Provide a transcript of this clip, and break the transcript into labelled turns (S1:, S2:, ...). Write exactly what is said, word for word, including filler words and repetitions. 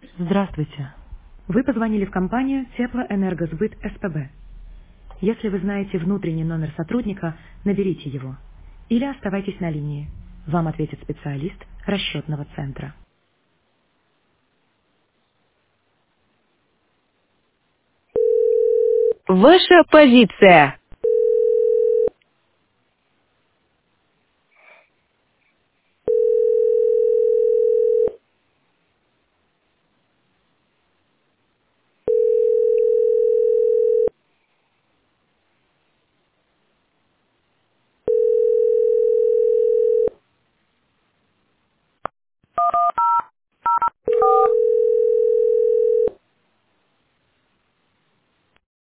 S1: Здравствуйте. Вы позвонили в компанию Теплоэнергосбыт СПБ. Если вы знаете внутренний номер сотрудника, наберите его. Или оставайтесь на линии. Вам ответит специалист расчетного центра.
S2: Ваша позиция.